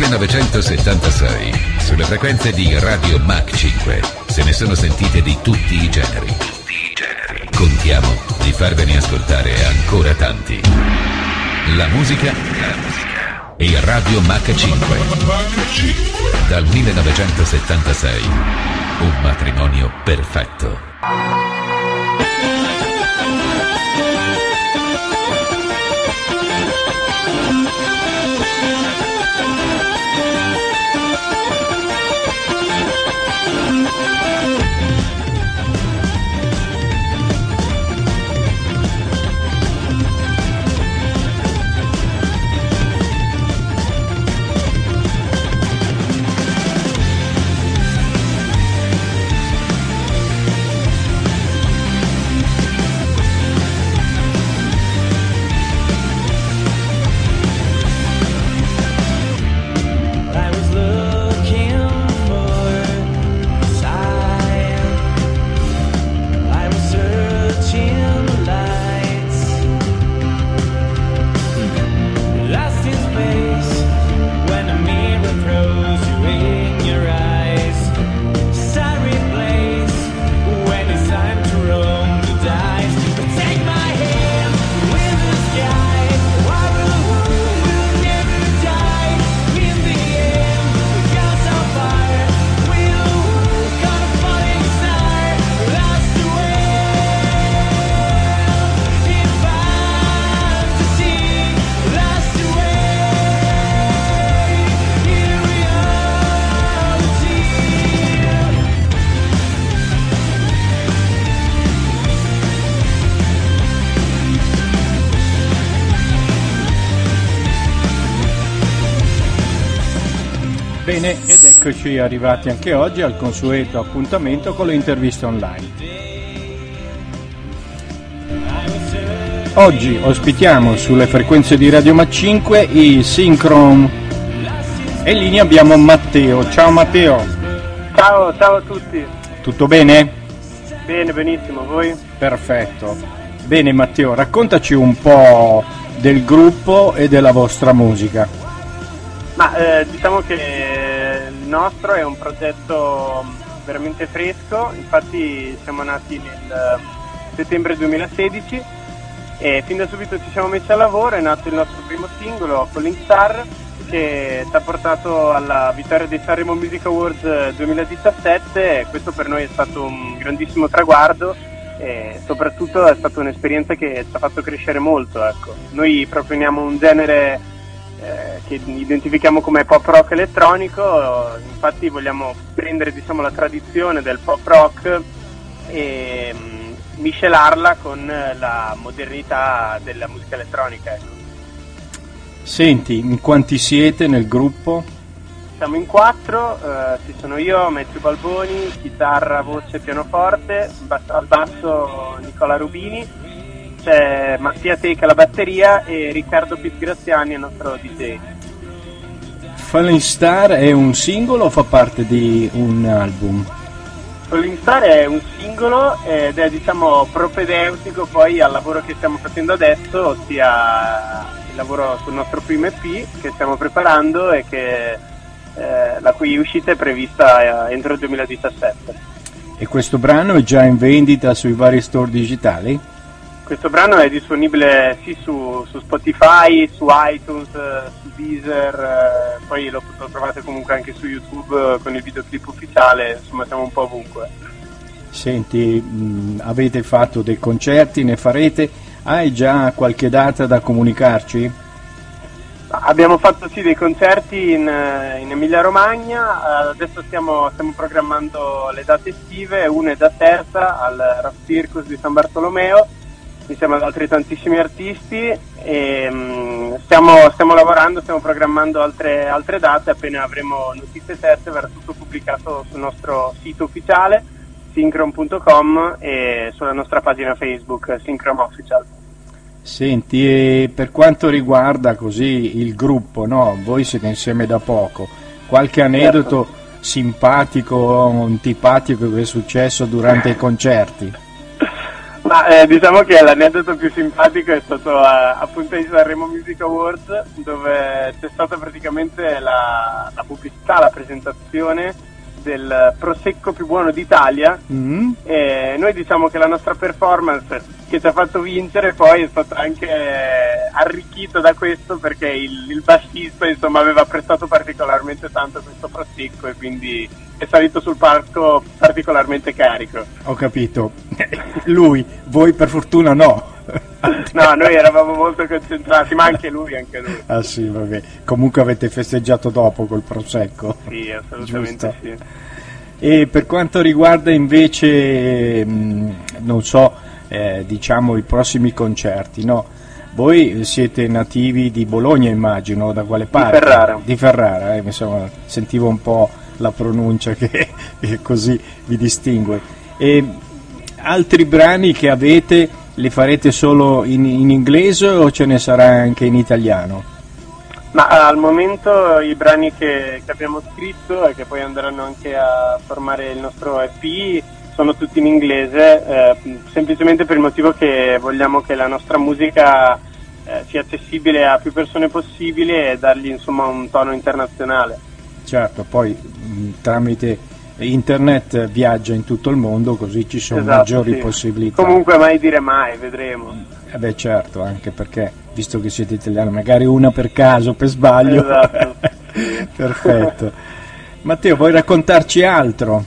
1976, sulle frequenze di Radio Mach 5, se ne sono sentite di tutti i generi. Contiamo di farvene ascoltare ancora tanti. La musica e Radio Mach 5. Dal 1976, un matrimonio perfetto. Bene, ed eccoci arrivati anche oggi al consueto appuntamento con le interviste online. Oggi ospitiamo sulle frequenze di Radio Mach 5 i Synchron e in linea abbiamo Matteo. Ciao Matteo. Ciao a tutti. Tutto bene? Bene, benissimo, voi? Perfetto. Bene Matteo, raccontaci un po' del gruppo e della vostra musica. Ma diciamo che il nostro è un progetto veramente fresco, infatti siamo nati nel settembre 2016 e fin da subito ci siamo messi al lavoro. È nato il nostro primo singolo, Falling Star, che ci ha portato alla vittoria dei Sanremo Music Awards 2017 e questo per noi è stato un grandissimo traguardo e soprattutto è stata un'esperienza che ci ha fatto crescere molto, ecco. Noi proponiamo un genere che identifichiamo come pop rock elettronico, infatti vogliamo prendere la tradizione del pop rock e miscelarla con la modernità della musica elettronica, ecco. Senti, in quanti siete nel gruppo? Siamo in 4, ci sono io, Matthew Balboni, chitarra, voce, pianoforte, al basso Nicola Rubini, c'è Mattia Teca alla batteria e Riccardo Pizgraziani il nostro DJ. Falling Star è un singolo o fa parte di un album? Falling Star è un singolo ed è propedeutico poi al lavoro che stiamo facendo adesso, ossia il lavoro sul nostro primo EP che stiamo preparando e che la cui uscita è prevista entro il 2017. E questo brano è già in vendita sui vari store digitali? Questo brano è disponibile sì su Spotify, su iTunes, su Deezer, poi lo trovate comunque anche su YouTube con il videoclip ufficiale, insomma siamo un po' ovunque. Senti, avete fatto dei concerti, ne farete? Hai già qualche data da comunicarci? Abbiamo fatto sì dei concerti in Emilia Romagna, adesso stiamo programmando le date estive, una è da Terza al Rock Circus di San Bartolomeo, insieme ad altri tantissimi artisti e stiamo lavorando, stiamo programmando altre date. Appena avremo notizie certe verrà tutto pubblicato sul nostro sito ufficiale synchron.com e sulla nostra pagina Facebook Synchron Official. Senti, e per quanto riguarda così il gruppo, no? Voi siete insieme da poco, qualche aneddoto simpatico o antipatico che è successo durante i concerti? Ma diciamo che l'aneddoto più simpatico è stato appunto ai Sanremo Music Awards, dove c'è stata praticamente la pubblicità, la presentazione del prosecco più buono d'Italia, e noi diciamo che la nostra performance che ci ha fatto vincere poi è stata anche arricchita da questo, perché il bassista insomma aveva apprezzato particolarmente tanto questo prosecco e quindi è salito sul palco particolarmente carico. Ho capito. Lui, voi per fortuna no. No, noi eravamo molto concentrati, ma anche lui. Ah sì, vabbè. Comunque avete festeggiato dopo col prosecco. Sì, assolutamente. Giusto. Sì. E per quanto riguarda invece, non so, diciamo i prossimi concerti, no? Voi siete nativi di Bologna, immagino, da quale parte? Di Ferrara, insomma, sentivo un po' la pronuncia che così vi distingue. E altri brani che avete li farete solo in inglese o ce ne sarà anche in italiano? Ma al momento i brani che abbiamo scritto e che poi andranno anche a formare il nostro EP sono tutti in inglese, semplicemente per il motivo che vogliamo che la nostra musica sia accessibile a più persone possibile e dargli insomma un tono internazionale. Certo, poi tramite internet viaggia in tutto il mondo, così ci sono maggiori possibilità. Comunque mai dire mai, vedremo. Beh certo, anche perché visto che siete italiani, magari una per caso, per sbaglio. Esatto. Perfetto. Matteo, vuoi raccontarci altro?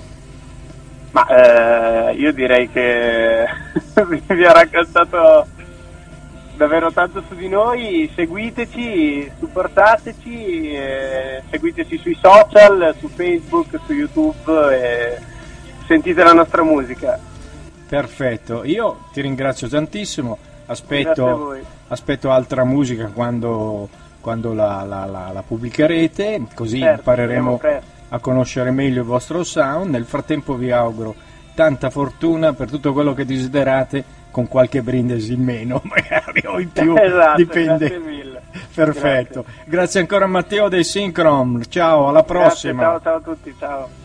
Ma io direi che vi ho raccontato davvero tanto su di noi. Seguiteci, supportateci, seguiteci sui social, su Facebook, su YouTube e sentite la nostra musica. Perfetto, io ti ringrazio tantissimo, aspetto altra musica quando la pubblicherete, così impareremo a conoscere meglio il vostro sound. Nel frattempo vi auguro tanta fortuna per tutto quello che desiderate, con qualche brindisi in meno magari o in più, dipende. Grazie mille. Perfetto, grazie ancora a Matteo dei Synchron, ciao, alla prossima. Grazie, ciao a tutti, ciao.